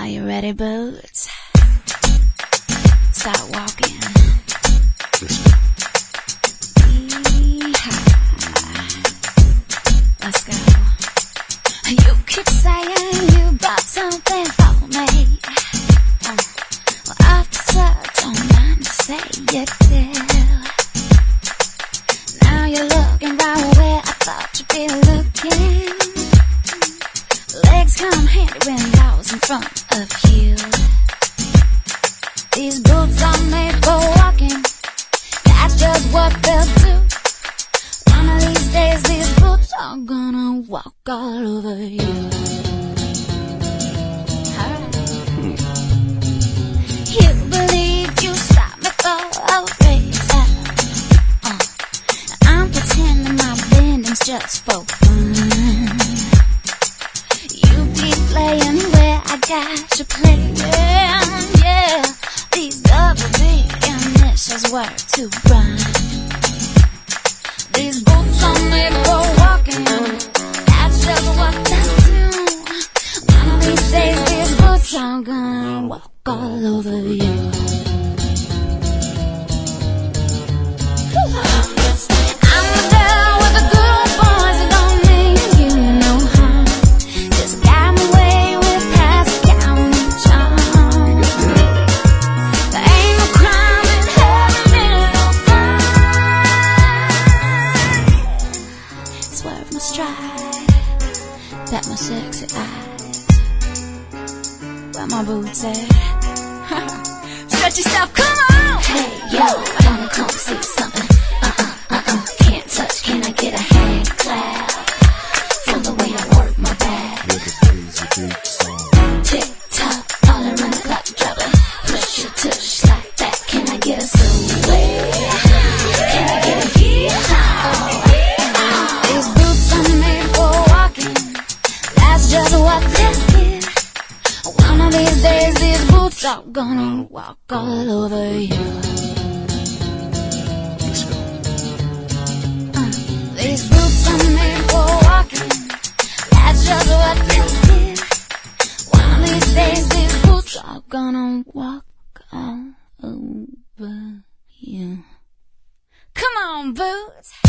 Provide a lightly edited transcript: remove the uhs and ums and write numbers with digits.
you ready, Boots? Start walking. Yeehaw. Let's go. You keep saying you got something for me. Well, officer, don't mind to say it will. Now you're looking right where I thought you'd be looking. Legs come handy when those in front of you. These boots are made for walking. That's just what they'll do. One of these days these boots are gonna walk all over you. Alright. You believe you stopped me for a reason. I'm pretending my bending's just for fun. Playing where I got you playing, yeah. These double D initials were to rhyme. These boots are made for walking. That's just what they do. One of these days these boots are gonna walk all over you. Swerve my stride, bet my sexy eyes. Where my boots at? Stretch yourself, come on! Hey, yo, I wanna come see something. Can't touch, can I get a hand clap? From the way I work my back. Tick tock, all around the clock, drop it. Push your tush like that. Can I get a sway? Can I get a yeehaw? Just what they did. One of these days these boots are gonna walk all over you. These boots are made for walking. That's just what they did. One of these days these boots are gonna walk all over you. Come on, Boots.